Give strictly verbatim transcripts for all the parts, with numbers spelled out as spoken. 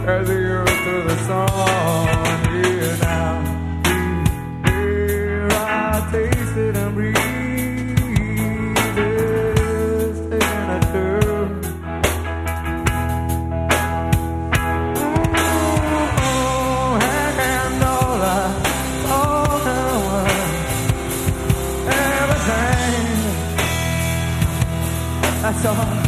as the earth to the sun. Here now, here I taste it and breathe this in a turn. Oh, and all I, all I want, everything, that's all.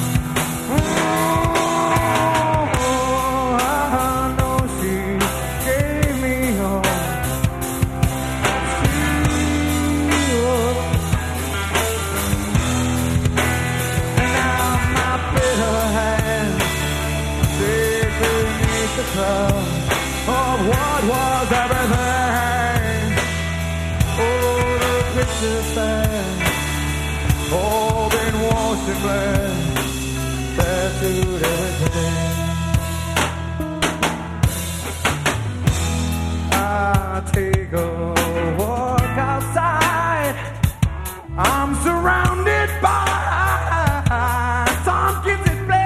Of what was everything, oh, the pictures stand, all been washed in blood, tattooed everything. I take a walk outside, I'm surrounded by some kids that play.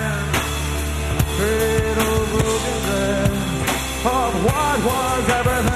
Of what was everything.